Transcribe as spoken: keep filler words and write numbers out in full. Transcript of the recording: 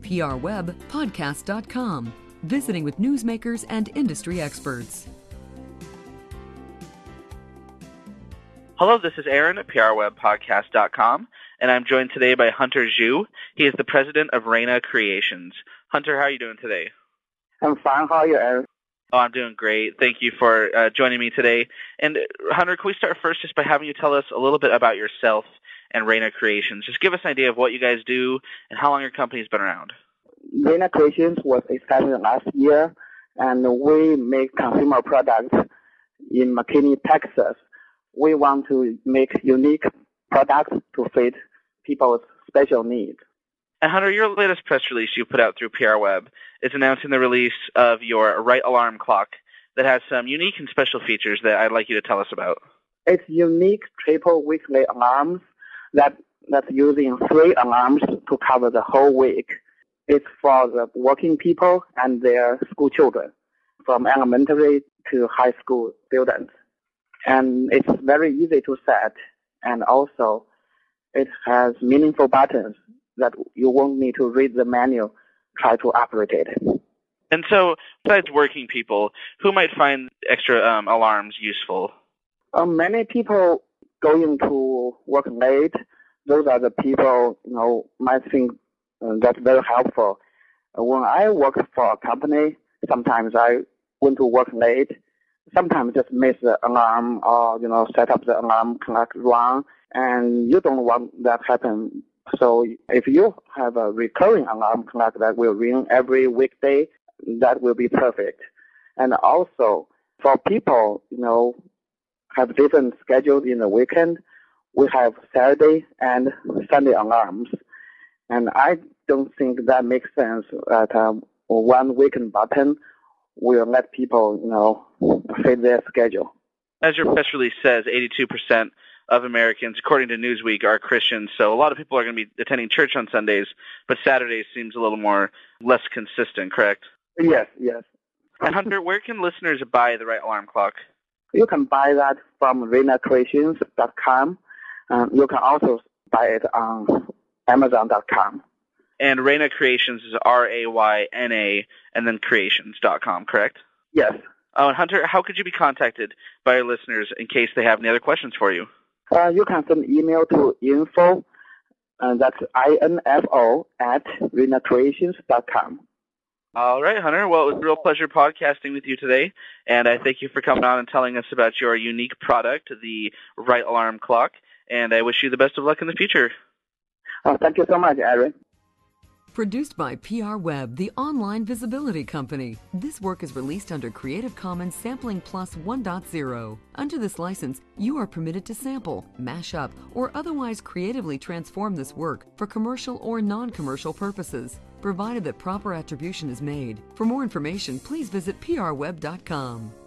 P R Web Podcast dot com, visiting with newsmakers and industry experts. Hello, this is Aaron at P R Web Podcast dot com, and I'm joined today by Hunter Zhu. He is the president of Reina Creations. Hunter, how are you doing today? I'm fine. How are you, Aaron? Oh, I'm doing great. Thank you for uh, joining me today. And Hunter, can we start first just by having you tell us a little bit about yourself and Reina Creations? Just give us an idea of what you guys do and how long your company's been around. Reina Creations was established last year, and we make consumer products in McKinney, Texas. We want to make unique products to fit people's special needs. And Hunter, your latest press release you put out through P R Web is announcing the release of your Right Alarm Clock that has some unique and special features that I'd like you to tell us about. It's unique triple weekly alarms that that's using three alarms to cover the whole week. It's for the working people and their school children, from elementary to high school students. And it's very easy to set, and also it has meaningful buttons that you won't need to read the manual, try to operate it. And so, besides working people, who might find extra um, alarms useful? Uh, many people going to work late, those are the people, you know, might think uh, that's very helpful. Uh, when I work for a company, sometimes I went to work late. Sometimes just miss the alarm or, you know, set up the alarm clock wrong, and you don't want that happen. So if you have a recurring alarm clock that will ring every weekday, that will be perfect. And also, for people, you know, have different schedules in the weekend, we have Saturday and Sunday alarms. And I don't think that makes sense that um, one weekend button will let people, you know, fit their schedule. As your press release says, eighty-two percent of Americans, according to Newsweek, are Christians. So a lot of people are going to be attending church on Sundays, but Saturdays seems a little more less consistent, correct? Yes, yes. And Hunter, where can listeners buy the Right Alarm Clock? You can buy that from Reina Creations dot com. Um, you can also buy it on Amazon dot com. And Reina Creations is R A Y N A and then creations dot com, correct? Yes. Oh, and Hunter, how could you be contacted by our listeners in case they have any other questions for you? Uh, you can send email to info, and that's I N F O, at Reina Creations dot com. All right, Hunter. Well, it was a real pleasure podcasting with you today, and I thank you for coming on and telling us about your unique product, the Right Alarm Clock, and I wish you the best of luck in the future. Oh, thank you so much, Aaron. Produced by P R Web, the online visibility company. This work is released under Creative Commons Sampling Plus one point oh. Under this license, you are permitted to sample, mash up, or otherwise creatively transform this work for commercial or non-commercial purposes, provided that proper attribution is made. For more information, please visit P R Web dot com.